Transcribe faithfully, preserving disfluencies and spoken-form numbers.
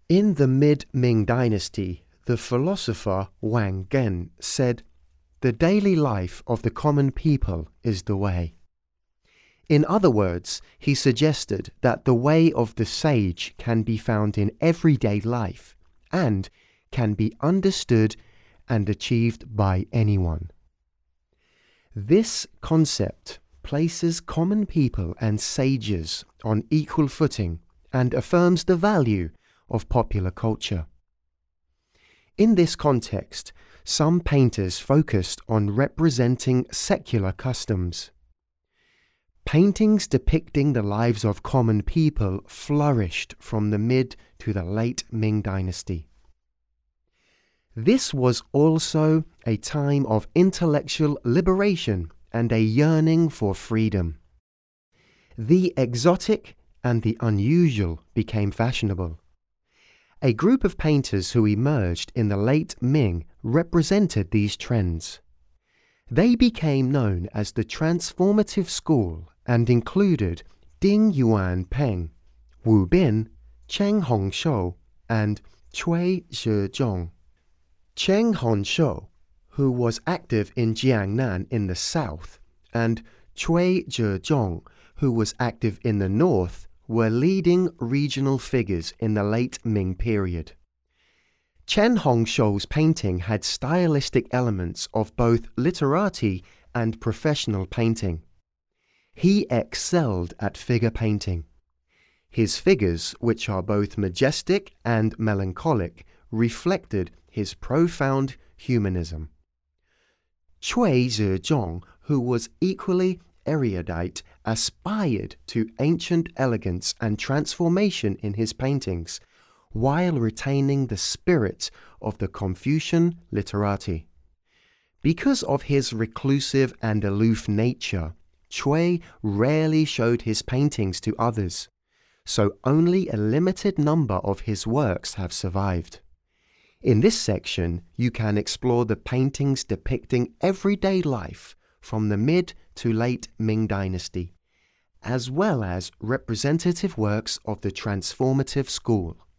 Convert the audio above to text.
In the mid-Ming dynasty, the philosopher Wang Gen said, "The daily life of the common people is the way." In other words, he suggested that the way of the sage can be found in everyday life and can be understood and achieved by anyone. This concept places common people and sages on equal footing and affirms the value of popular culture. In this context, some painters focused on representing secular customs. Paintings depicting the lives of common people flourished from the mid to the late Ming dynasty. This was also a time of intellectual liberation and a yearning for freedom. The exotic and the unusual became fashionable. A group of painters who emerged in the late Ming represented these trends. They became known as the Transformative School and included Ding Yuan Peng, Wu Bin, Cheng Hongshou, and Cui Zhezhong. Cheng Hongshou, who was active in Jiangnan in the south, and Cui Zhezhong, who was active in the north, were leading regional figures in the late Ming period. Cheng Hongshou's painting had stylistic elements of both literati and professional painting. He excelled at figure painting. His figures, which are both majestic and melancholic, reflected his profound humanism. Cui Zhezhong, who was equally erudite, aspired to ancient elegance and transformation in his paintings, while retaining the spirit of the Confucian literati. Because of his reclusive and aloof nature, Cui rarely showed his paintings to others, so only a limited number of his works have survived. In this section, you can explore the paintings depicting everyday life from the mid to late Ming dynasty, as well as representative works of the Transformative School.